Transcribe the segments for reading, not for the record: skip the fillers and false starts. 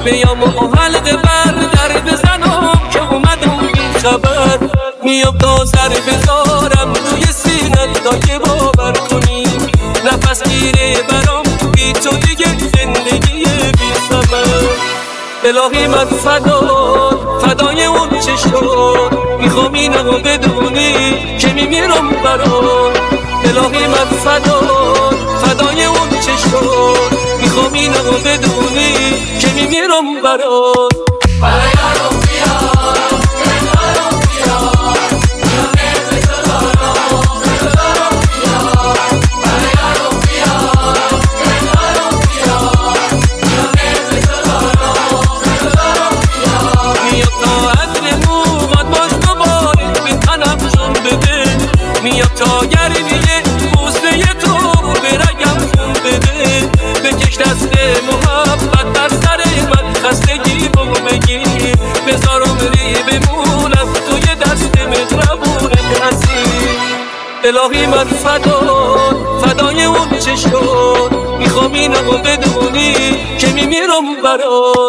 بیام و حلقه بر در بزنم که اومدم بی خبر. میام تا سر بذارم روی سینت تا که باور کنی نفس گیره برام بی تو دیگه زندگی بی ثمر. الهی من فدای اون چشمات میخوام اینو بدونی که میمیرم برات. الهی من فدای اون چشمات میخوام اینو بدونی که میمیرم برات. میاد تا گرمیه بوسه تو برگم خون بده. بکش دست محبت در سر من خستگی بگیر. بذار عمری بمونم توی دست مهربونت حسین. الهی من فدای اون چشمات میخوام اینو بدونی که میمیرم برات.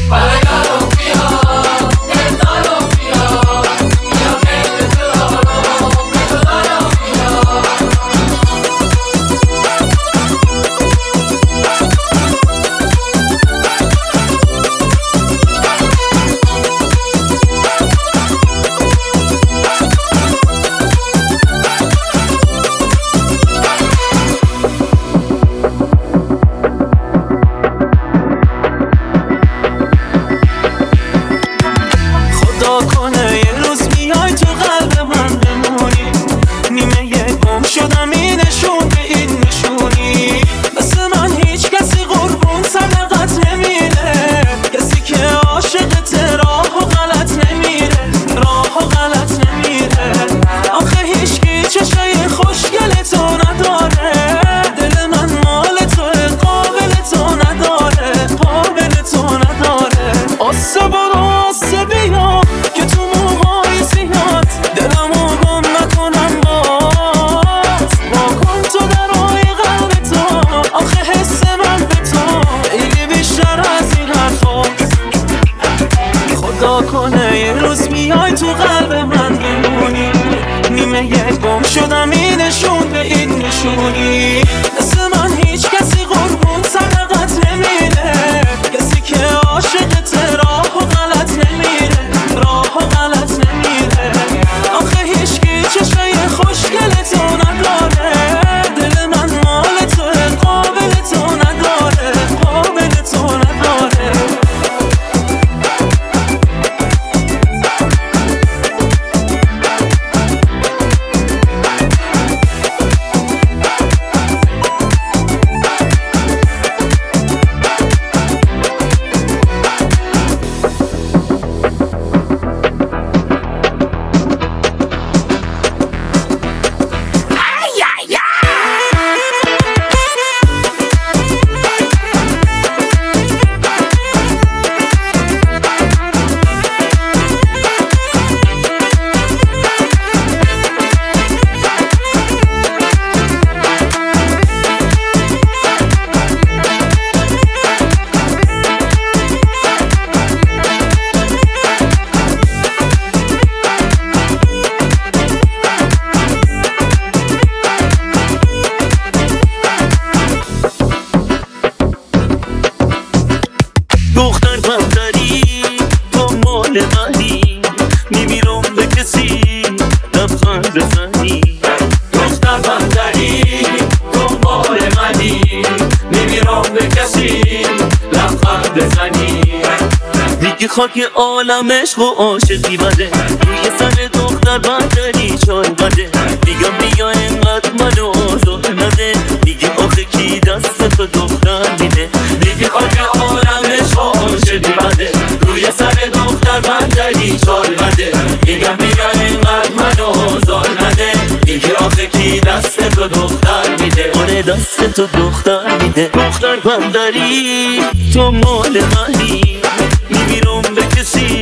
خاک عالم عشق و عاشقی بده روی سر دختر بندری چای بده. بیا اینقدر منو آزار نده دیگه آخه کی دست تو دختر میده. دیگه خاک عالم عشق و عاشقی بده روی سر دختر بندری چای بده. بیا اینقدر منو آزار نده دیگه آخه کی دست تو دختر میده. آره دست تو دختر میده. دختر بندری تو مال منی میمیرم به کسی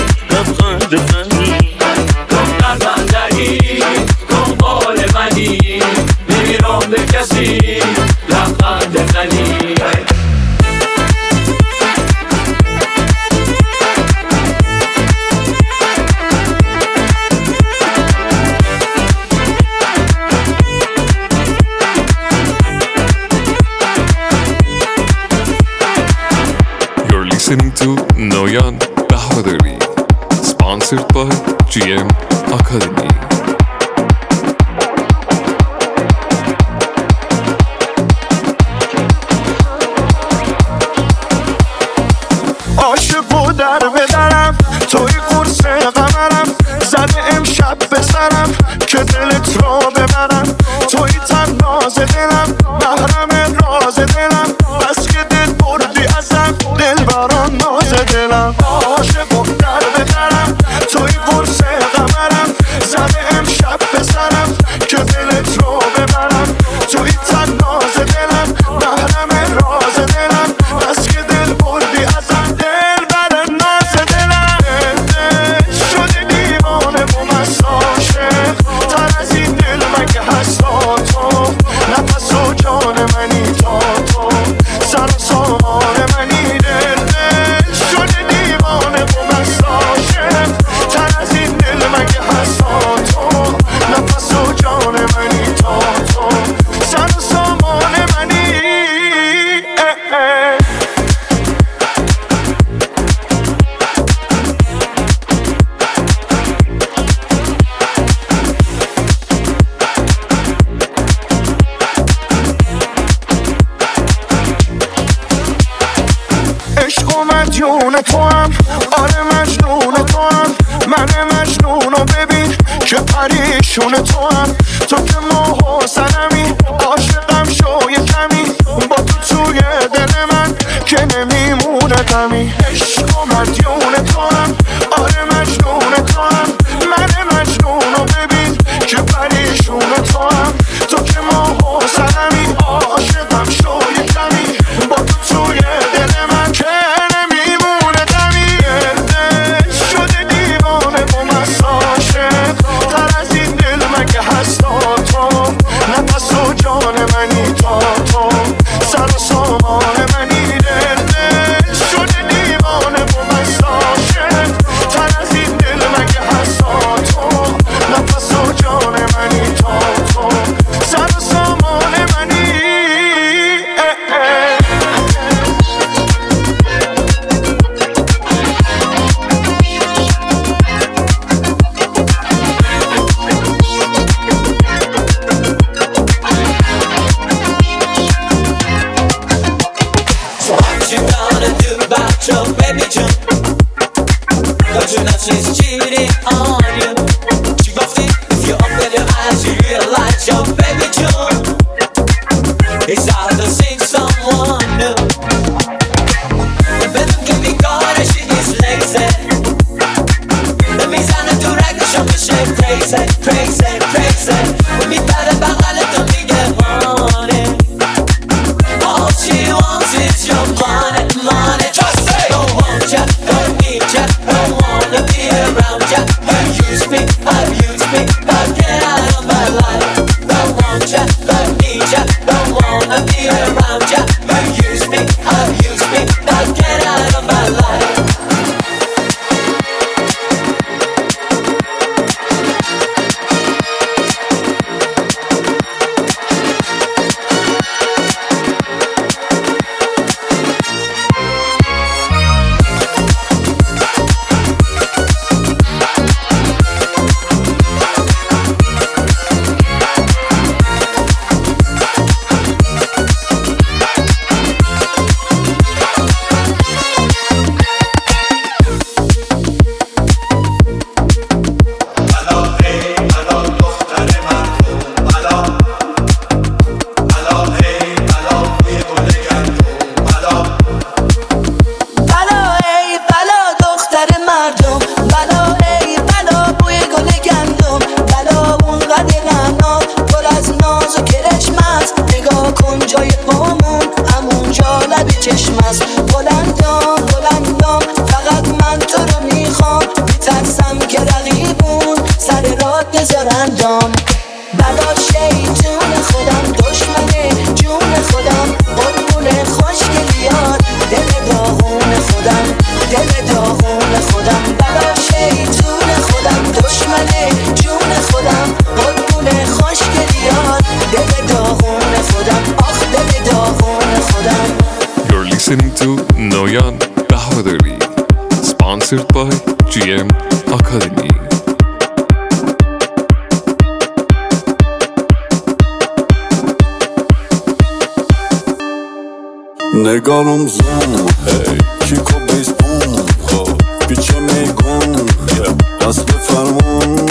لبخند بزنی. دختر بندری دنبال منی میمیرم به کسی لبخند بزنی. listening to Noyan Bahadari, sponsored by GM Academy. عاشقو در بدرم توی قرص قمرم زده امشب به سرم که دلت را ببرم توی تناز دلم محرم راز دلم بس که دل بردی ازم دل بران ناز دلم عاشقو در بدرم توی قرص قمرم زده امشب به سرم که دلت را ببرم توی تناز دلم محرم راز دلم بس که دل بردی ازم دل بر ناز دلم شده دیوانه و مست عاشق تر از این دل مگه هستا تو نفس و جان منی تا تو سر و سامان منی دل شده دیوانه و مست عاشق تر از این دل مگه هستا تو نفس و جان منی تا تو سر و سامان منی عشق و مدیون تو هم آره مجنون تو هم من مجنونو ببین که پریشون تو هم تو که ماه و سنمی عاشقم شو یه کمی با تو توی دل من که نمیمونه غمی عشق و مدیون تو هم آره مجنون تو هم من مجنونو ببین که پریشون تو هم تو که ماه و سنمی عاشقم شو یه کمی با تو توی دل من که نمیمونه غمی شده دیوانه با مست عاشق تر از این دل مگه هستا تو نفس و جان منی تا تو سر و سامان منی دل شده دیوانه با مست عاشق تر از این دل مگه هستا تو نفس و جان منی تا تو سر و سامان منی So what you gonna do about your baby June? Don't you know she's cheating on you? She loves it if you open your eyes, you realize your baby June is out to see someone new. The bedroom can be gone and she is lazy. The میزنه تو رگش و میشه crazy, crazy, crazy. و میپره بغلت و میگه honey. All she wants is your money, money. Just say, don't want ya, don't need ya, don't wanna be around ya. Abuse me, now get out of my life. Don't want ya, don't need ya, don't wanna be around ya. Abuse me, now get out of my life. You're listening to Noyan Bahadari. Sponsored by GM Academy. نگارم زوم کیکو بیس بوم پیچه میگم دست بفرمون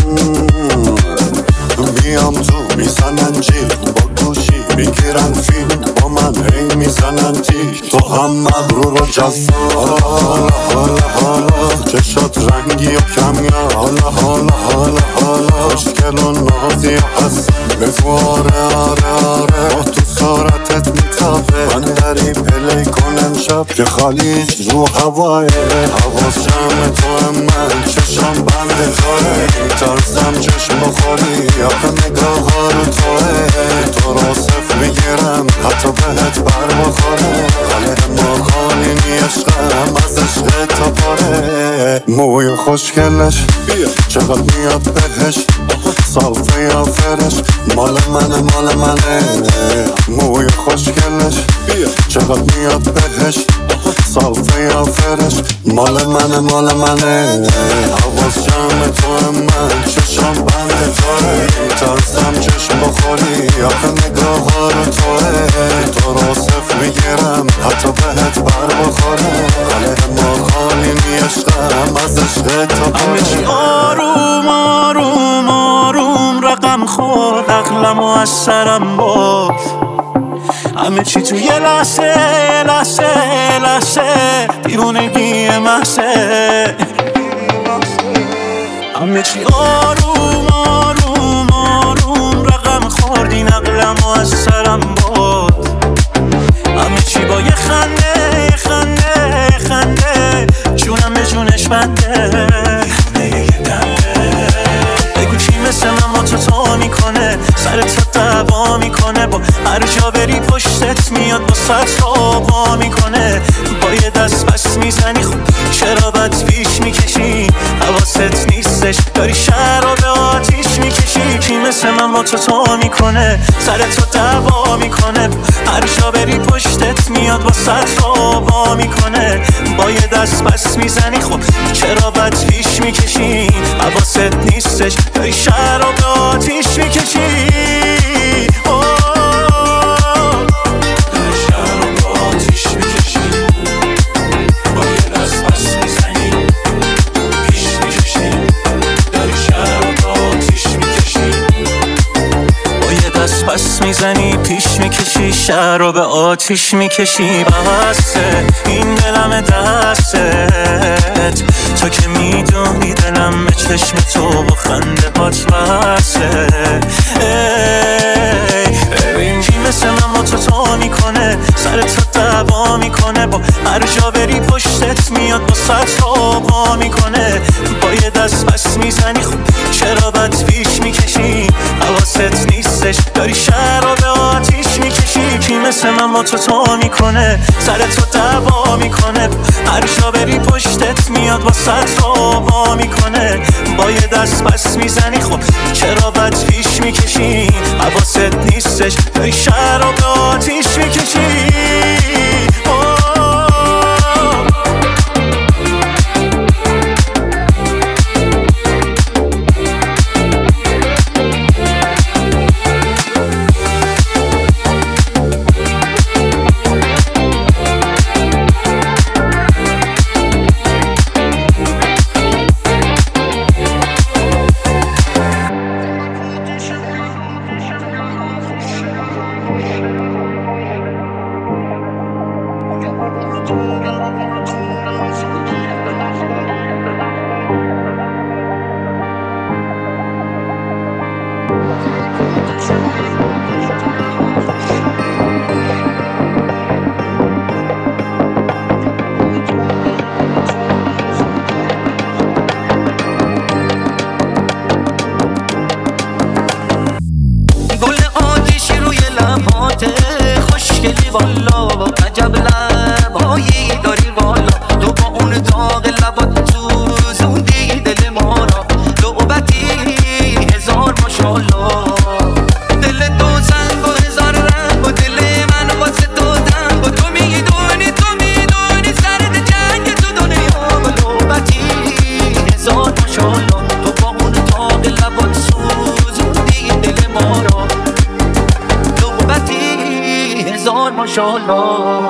میام تو میزنن جیل با گوشی میگیرن فیلم با من هی میزنن تیک تو هم مغرور و جذاب حالا حالا حالا چشات رنگی و کمیاب حالا حالا حالا حالا خوشگل و نازی هست بگو آره آره آره با تو صورتت میتابه من داری پلی کنم شب که خالیج رو هواه حواس جمع تو من چشم بند توه ترسم چشم بخوری آخه نگاه ها رو توه تو رو صف میگیرم حتی بهت بر بخوره قلب ما خالی نیشقم از عشق تا پاره موی خوشگلش چقدر میاد بهش صافه یا فرش مال منه مال منه موی خوشگلش چقدر میاد بهش صافه یا فرش مال منه مال منه حواس جمع تو من چشم بند توه ترسم چشم بخوری آخه نگاه ها رو توه تو رو صف میگیرم حتی بهت بر بخوره قلب ما خالی نیشقم از عشق تا همه چی آروم آروم آروم رقم خورد عقلمو از سرم برد همه چی تو یه لحظه لحظه لحظه دیوونگی محضه همه چی آروم آروم آروم رقم خورد این عقلمو از سرم برد همه چی با یه خنده خنده خنده جونم به جونش بنده بگو چی مثل من با تو میکنه سرت دعوا میکنه با هر جا بری پشتت میاد با سطر آبا میکنه با یه دست بس میزنی خب چرا بد پیش میکشی حواست نیستش داری شهر رو به آتیش میکشی کی مثل من با تو میکنه سرت دعوا میکنه هر جا بری پشتت میاد با سطر آبا میکنه با یه دست بس میزنی خب چرا بد پیش میکشی حواست نیستش داری شهر رو به آتیش میکشی پس میزنی پیش میکشی شهر رو به آتیش میکشی بسته این دلم دستت تو که میدونی دلم به چشم تو با خنده هات بسته ببین کی مثل من با تو میکنه سرت دعوا میکنه با هر جا بری پشتت میاد با سطر آبا میکنه با یه دست پس میزنی خب چرا بد پیش میکشی حواست نیستش داری شهر رو به آتیش میکشی کی مثل من با تو میکنه سرت دعوا میکنه هر جا بری پشتت میاد با سطر آبا میکنه با یه دست پس میزنی خب چرا بد پیش میکشی حواست نیستش داری شهر رو به آتیش میکشی خوشگلی والا عجب لبایی داری والا تو با اون داغ لبات تو زودی دل ما را لعبتی هزار ماشالله دل تو زنگ و هزار رنگ و دل من واسه تو دنگ و تو میدونی سرد جنگ تو دنیا و لعبتی هزار ماشاءالله.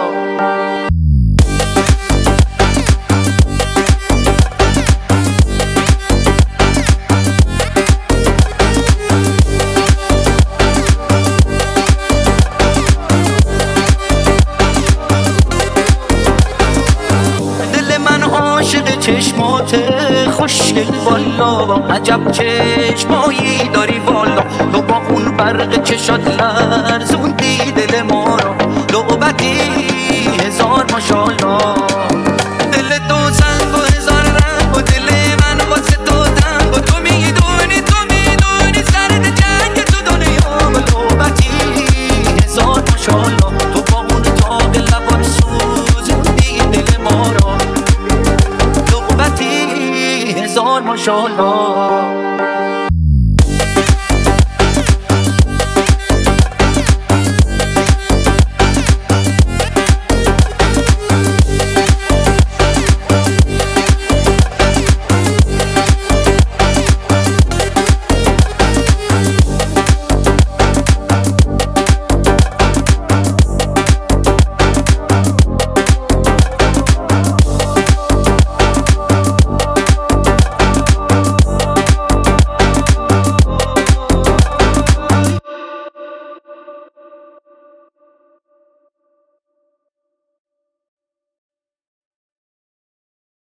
چشمات خوشگل والا، عجب چشمایی داری والا، تو با اون برق چشات لرزوندی دل ما را، لعبتی هزار ماشاءالله. دل تو سنگ و هزار رنگ و دل من واسه تو تنگ و تو میدونی سرد جنگ تو دنیا، لعبتی هزار ماشاءالله. تو با اون تاق لبان سوزوندی دل ما را، هزار ماشاءالله.